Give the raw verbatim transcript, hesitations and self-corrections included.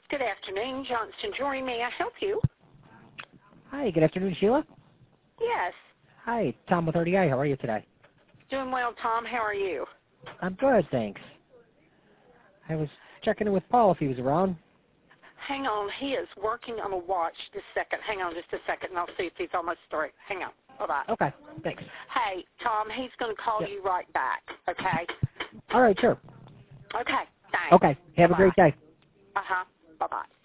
Good afternoon, Johnston Jewelry. May I help you? Hi, good afternoon, Sheila. Yes. Hi, Tom with R D I. How are you today? Doing well, Tom. How are you? I'm good, thanks. I was checking in with Paul if he was around. Hang on. He is working on a watch this second. Hang on just a second, and I'll see if he's almost through. Hang on. Bye-bye. Okay, thanks. Hey, Tom, he's going to call Yep. you right back, okay? All right, sure. Okay, thanks. Okay, have Bye-bye. a great day. Uh-huh. Bye-bye.